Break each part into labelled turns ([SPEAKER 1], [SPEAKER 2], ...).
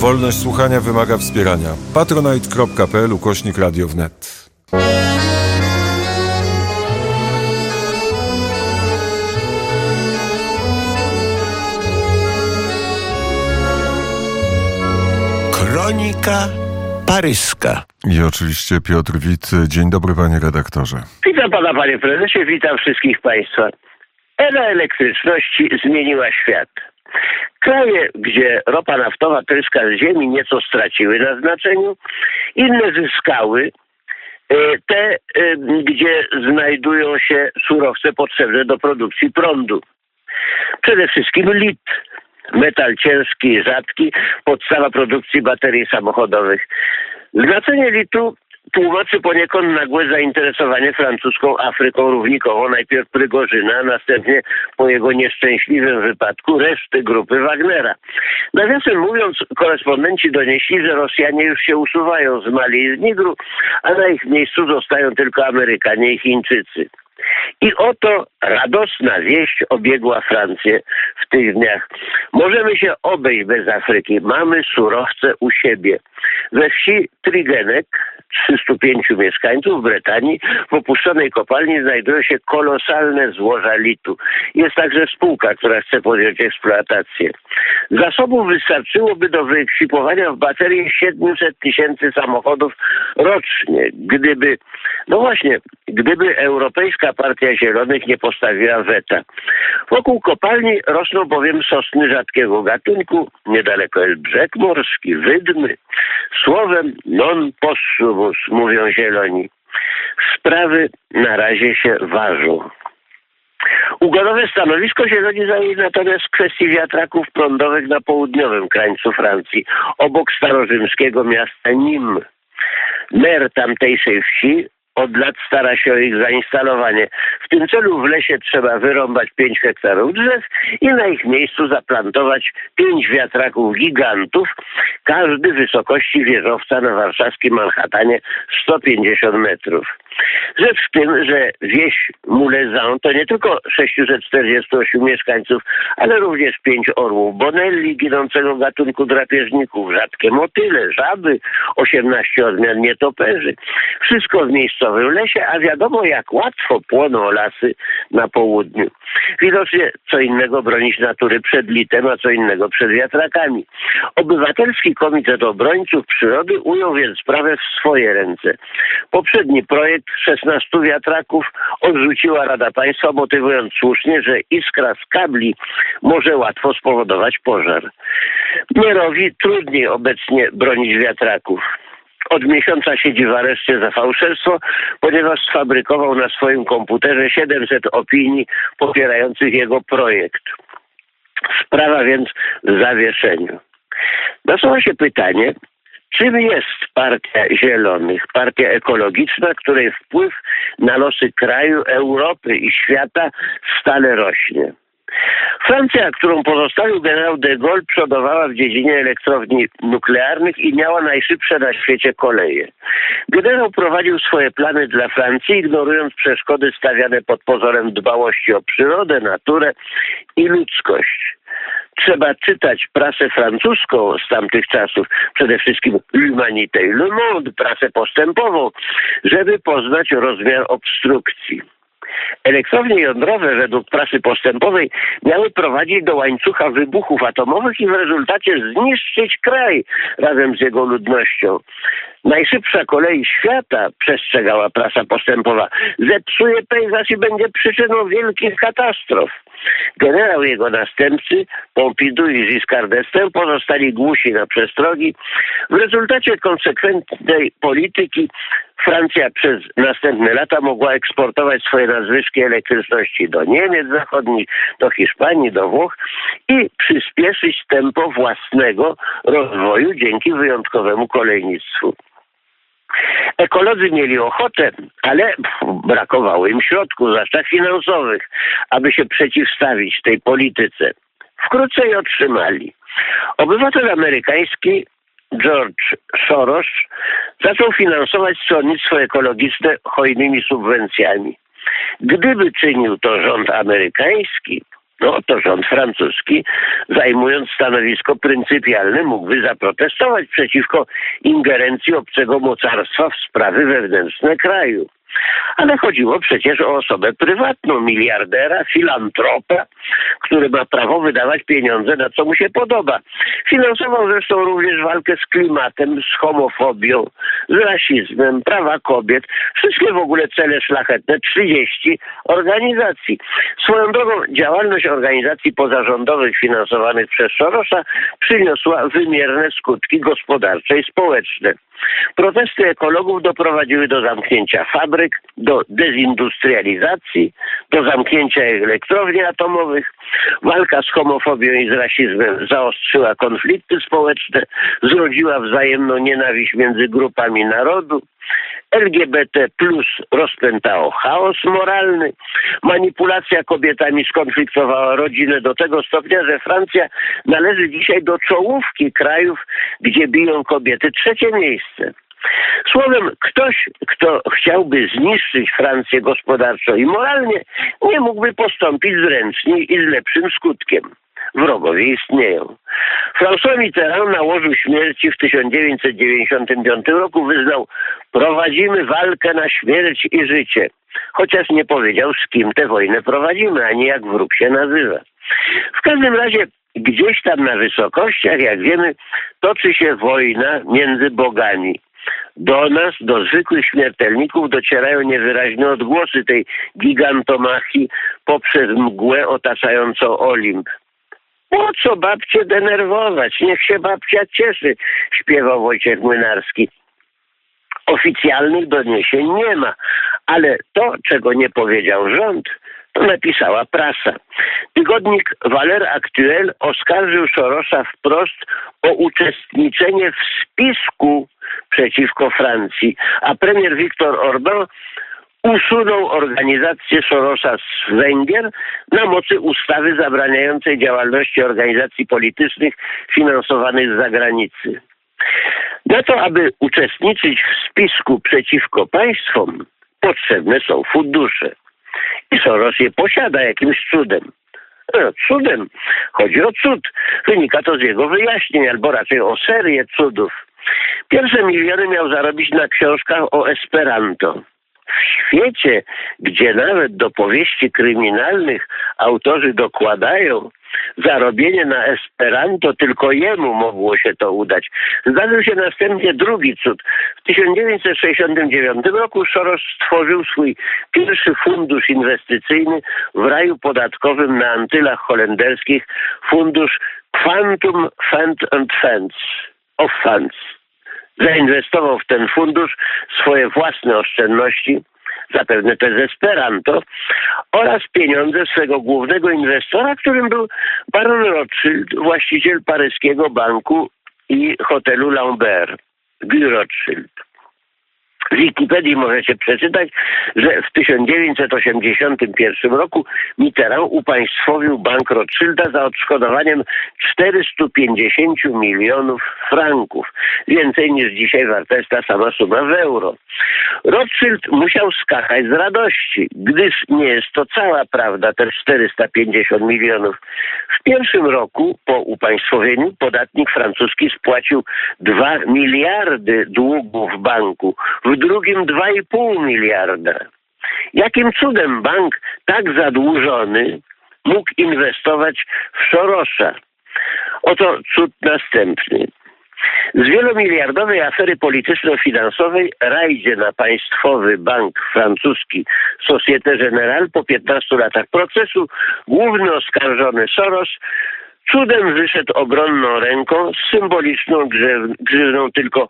[SPEAKER 1] Wolność słuchania wymaga wspierania. patronite.pl/Radio wnet.
[SPEAKER 2] Kronika paryska.
[SPEAKER 1] I oczywiście Piotr Wit. Dzień dobry, panie redaktorze.
[SPEAKER 3] Witam pana, panie prezesie, witam wszystkich państwa. Era elektryczności zmieniła świat. Kraje, gdzie ropa naftowa tryska z ziemi, nieco straciły na znaczeniu, inne zyskały. Te, gdzie znajdują się surowce potrzebne do produkcji prądu. Przede wszystkim lit. Metal ciężki i rzadki, podstawa produkcji baterii samochodowych. Znaczenie litu tłumaczy poniekąd nagłe zainteresowanie francuską Afryką równikową, najpierw Prygorzyna, a następnie po jego nieszczęśliwym wypadku reszty grupy Wagnera. Nawiasem mówiąc, korespondenci donieśli, że Rosjanie już się usuwają z Mali i z Nigru, a na ich miejscu zostają tylko Amerykanie i Chińczycy. I oto radosna wieść obiegła Francję w tych dniach. Możemy się obejść bez Afryki. Mamy surowce u siebie. We wsi Trigenek, 305 mieszkańców w Brytanii, w opuszczonej kopalni znajdują się kolosalne złoża litu. Jest także spółka, która chce podjąć eksploatację. Zasobów wystarczyłoby do wyekwipowania w baterii 700 000 samochodów rocznie, gdyby Europejska Partia Zielonych nie postawiła weta. Wokół kopalni rosną bowiem sosny rzadkiego gatunku, niedaleko jest brzeg morski, wydmy. Słowem non possumus, mówią zieloni. Sprawy na razie się ważą. Ugodowe stanowisko zieloni zajęli natomiast w kwestii wiatraków prądowych na południowym krańcu Francji, obok starorzymskiego miasta Nîmes. Mer tamtejszej wsi od lat stara się o ich zainstalowanie. W tym celu w lesie trzeba wyrąbać 5 hektarów drzew i na ich miejscu zaplantować 5 wiatraków gigantów, każdy wysokości wieżowca na warszawskim Manhattanie 150 metrów. Rzecz w tym, że wieś Moulezan to nie tylko 648 mieszkańców, ale również 5 orłów Bonelli, ginącego gatunku drapieżników, rzadkie motyle, żaby, 18 odmian nietoperzy. Wszystko w miejscowym lesie, a wiadomo, jak łatwo płoną lasy na południu. Widocznie co innego bronić natury przed litem, a co innego przed wiatrakami. Obywatelski Komitet Obrońców Przyrody ujął więc sprawę w swoje ręce. Poprzedni projekt 16 wiatraków odrzuciła Rada Państwa, motywując słusznie, że iskra z kabli może łatwo spowodować pożar. Mierowi trudniej obecnie bronić wiatraków. Od miesiąca siedzi w areszcie za fałszerstwo, ponieważ sfabrykował na swoim komputerze 700 opinii popierających jego projekt. Sprawa więc w zawieszeniu. Nasuwa się pytanie, czym jest Partia Zielonych, partia ekologiczna, której wpływ na losy kraju, Europy i świata stale rośnie? Francja, którą pozostawił generał de Gaulle, przodowała w dziedzinie elektrowni nuklearnych i miała najszybsze na świecie koleje. Generał prowadził swoje plany dla Francji, ignorując przeszkody stawiane pod pozorem dbałości o przyrodę, naturę i ludzkość. Trzeba czytać prasę francuską z tamtych czasów, przede wszystkim L'Humanité i Le Monde, prasę postępową, żeby poznać rozmiar obstrukcji. Elektrownie jądrowe według prasy postępowej miały prowadzić do łańcucha wybuchów atomowych i w rezultacie zniszczyć kraj razem z jego ludnością. Najszybsza kolej świata, przestrzegała prasa postępowa, zepsuje pejzaż i będzie przyczyną wielkich katastrof. Generał i jego następcy, Pompidou i Giscard d'Estaing, pozostali głusi na przestrogi. W rezultacie konsekwentnej polityki Francja przez następne lata mogła eksportować swoje nadwyżki elektryczności do Niemiec Zachodnich, do Hiszpanii, do Włoch i przyspieszyć tempo własnego rozwoju dzięki wyjątkowemu kolejnictwu. Ekolodzy mieli ochotę, ale brakowało im środków, zwłaszcza finansowych, aby się przeciwstawić tej polityce. Wkrótce je otrzymali. Obywatel amerykański George Soros zaczął finansować stronnictwo ekologiczne hojnymi subwencjami. Gdyby czynił to rząd amerykański, no to rząd francuski, zajmując stanowisko pryncypialne, mógłby zaprotestować przeciwko ingerencji obcego mocarstwa w sprawy wewnętrzne kraju. Ale chodziło przecież o osobę prywatną, miliardera, filantropa, który ma prawo wydawać pieniądze na co mu się podoba. Finansował zresztą również walkę z klimatem, z homofobią, z rasizmem, prawa kobiet, wszystkie w ogóle cele szlachetne, 30 organizacji. Swoją drogą działalność organizacji pozarządowych finansowanych przez Sorosa przyniosła wymierne skutki gospodarcze i społeczne. Protesty ekologów doprowadziły do zamknięcia fabryk, do dezindustrializacji, do zamknięcia elektrowni atomowych. Walka z homofobią i z rasizmem zaostrzyła konflikty społeczne, zrodziła wzajemną nienawiść między grupami narodu. LGBT plus rozpętało chaos moralny. Manipulacja kobietami skonfliktowała rodzinę do tego stopnia, że Francja należy dzisiaj do czołówki krajów, gdzie biją kobiety, 3. miejsce. Słowem, ktoś, kto chciałby zniszczyć Francję gospodarczo i moralnie, nie mógłby postąpić zręczniej i z lepszym skutkiem. Wrogowie istnieją. François Mitterrand na łożu śmierci w 1995 roku wyznał: prowadzimy walkę na śmierć i życie. Chociaż nie powiedział, z kim tę wojnę prowadzimy, ani jak wróg się nazywa. W każdym razie gdzieś tam na wysokościach, jak wiemy, toczy się wojna między bogami. Do nas, do zwykłych śmiertelników, docierają niewyraźne odgłosy tej gigantomachii poprzez mgłę otaczającą Olimp. Po co babcię denerwować? Niech się babcia cieszy, śpiewał Wojciech Młynarski. Oficjalnych doniesień nie ma, ale to, czego nie powiedział rząd, to napisała prasa. Tygodnik Valeurs Actuelles oskarżył Sorosa wprost o uczestniczenie w spisku przeciwko Francji, a premier Viktor Orbán usunął organizację Sorosa z Węgier na mocy ustawy zabraniającej działalności organizacji politycznych finansowanych z zagranicy. Na to, aby uczestniczyć w spisku przeciwko państwom, potrzebne są fundusze. I Soros je posiada jakimś cudem. Cudem. Chodzi o cud. Wynika to z jego wyjaśnień, albo raczej o serię cudów. Pierwsze miliony miał zarobić na książkach o Esperanto. W świecie, gdzie nawet do powieści kryminalnych autorzy dokładają, zarobienie na Esperanto tylko jemu mogło się to udać. Zdarzył się następnie drugi cud. W 1969 roku Soros stworzył swój pierwszy fundusz inwestycyjny w raju podatkowym na Antylach Holenderskich, fundusz Quantum Fund and Funds of Funds. Zainwestował w ten fundusz swoje własne oszczędności, zapewne też Esperanto, oraz pieniądze swego głównego inwestora, którym był baron Rothschild, właściciel paryskiego banku i hotelu Lambert, Guy Rothschild. W Wikipedii możecie przeczytać, że w 1981 roku Mitterrand upaństwowił bank Rothschilda za odszkodowaniem 450 milionów franków. Więcej niż dzisiaj warta jest ta sama suma w euro. Rothschild musiał skakać z radości, gdyż nie jest to cała prawda, te 450 milionów. W pierwszym roku po upaństwowieniu podatnik francuski spłacił 2 miliardy długu w banku, w drugim 2,5 miliarda. Jakim cudem bank tak zadłużony mógł inwestować w Sorosa? Oto cud następny. Z wielomiliardowej afery polityczno-finansowej rajdzie na państwowy bank francuski Société Générale po 15 latach procesu główny oskarżony Soros cudem wyszedł obronną ręką z symboliczną grzywną tylko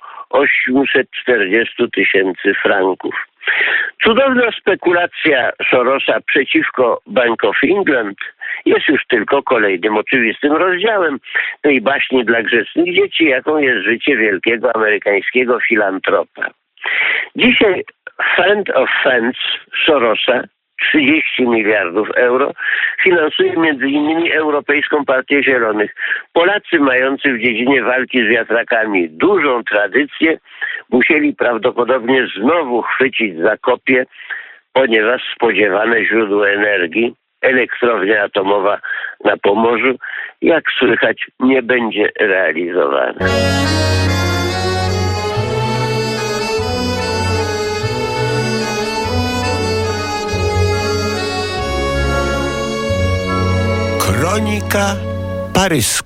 [SPEAKER 3] 840 000 franków. Cudowna spekulacja Sorosa przeciwko Bank of England jest już tylko kolejnym oczywistym rozdziałem tej baśni dla grzecznych dzieci, jaką jest życie wielkiego amerykańskiego filantropa. Dzisiaj Fund of Funds Sorosa, 30 miliardów euro, finansuje m.in. Europejską Partię Zielonych. Polacy mający w dziedzinie walki z wiatrakami dużą tradycję musieli prawdopodobnie znowu chwycić za kopię, ponieważ spodziewane źródło energii, elektrownia atomowa na Pomorzu, jak słychać, nie będzie realizowana.
[SPEAKER 2] Kronika paryska.